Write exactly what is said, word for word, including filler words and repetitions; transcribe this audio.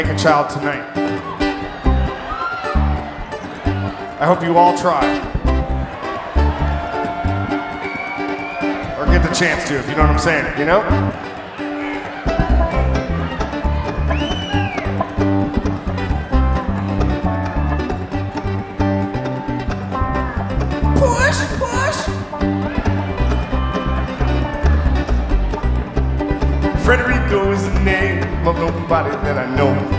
make a child tonight. I hope you all try. Or get the chance to, if you know what I'm saying, you know? Push, push. Frederico is the name of nobody that I know.